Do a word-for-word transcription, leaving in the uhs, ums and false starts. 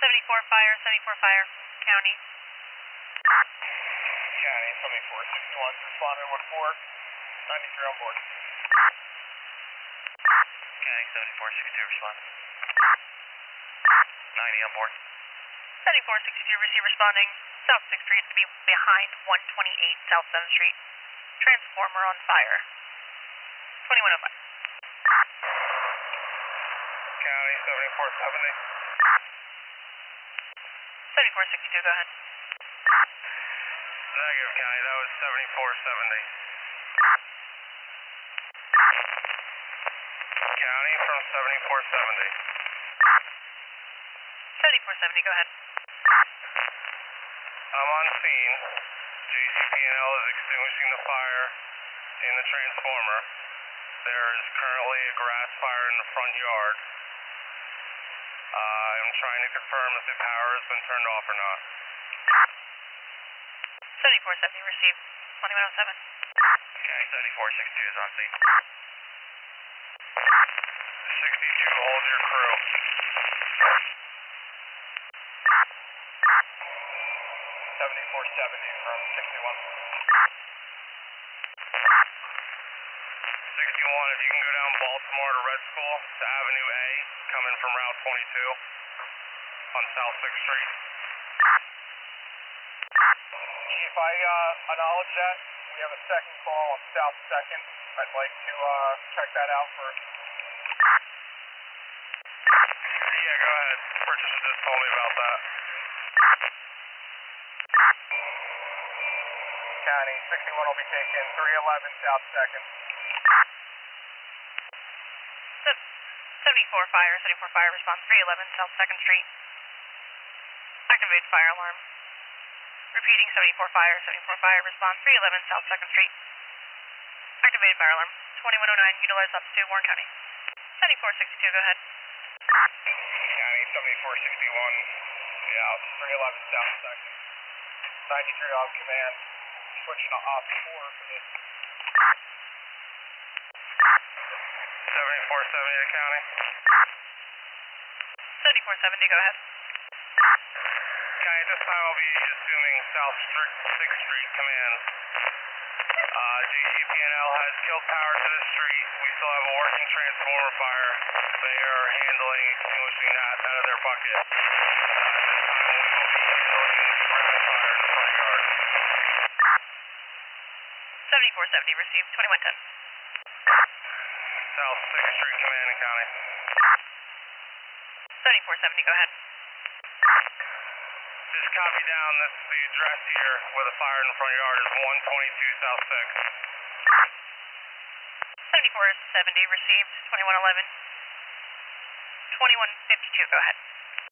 seventy-four fire, seventy-four fire, county. County, seventy-four sixty-one, responding one four, ninety-three on board. County, seventy-four sixty-two, respond. ninety on board. seventy-four sixty-two, receive responding. South sixth Street to be behind one twenty-eight South seventh Street. Transformer on fire. twenty-one oh five. County, seventy-four seventy. seventy-four sixty-two, go ahead. Negative, County, that was seventy-four seventy. County from seventy-four seventy. seventy-four seventy, go ahead. I'm on scene. J C P N L is extinguishing the fire in the transformer. There is currently a grass fire in the front yard. Uh, I'm trying to confirm if the power has been turned off or not. seventy-four seventy, received. twenty-one oh seven. County, seventy-four sixty-two is on scene. sixty-two, hold your crew. seventy-four seventy from sixty-one. sixty-one, if you can go down Baltimore to Red School to Avenue A, coming from Route twenty-two on South sixth Street. Chief, I uh, acknowledge that. We have a second call on South second. I'd like to uh, check that out first. Yeah, go ahead. Purchaser just told me about that. County, sixty-one will be taken, three eleven South second. seventy-four fire, seventy-four fire, response three eleven South second Street. Activate fire alarm. Repeating seventy-four fire, seventy-four fire, response three eleven South second Street. Activated fire alarm. twenty-one oh nine, utilize up to Warren County. seventy-four sixty-two, go ahead. County, seventy-four sixty-one, yeah, three eleven South second. ninety-three on command. Switching to op four for this. seventy-four seventy to County. seventy-four seventy, go ahead. County, at this time I'll be assuming South sixth Street command. Uh, J C P N L has killed power to the street. We still have a working transformer fire. They are handling extinguishing that out of their bucket. Uh, at this time we will be handling the grass fire in the front yard. seventy-four seventy, received. twenty-one ten. South sixth Street command and County. seventy-four seventy, go ahead. Just copy down this, the address here where the fire in the front yard is one twenty-two South sixth. seventy-four seventy, received. twenty-one eleven. twenty-one fifty-two, go ahead.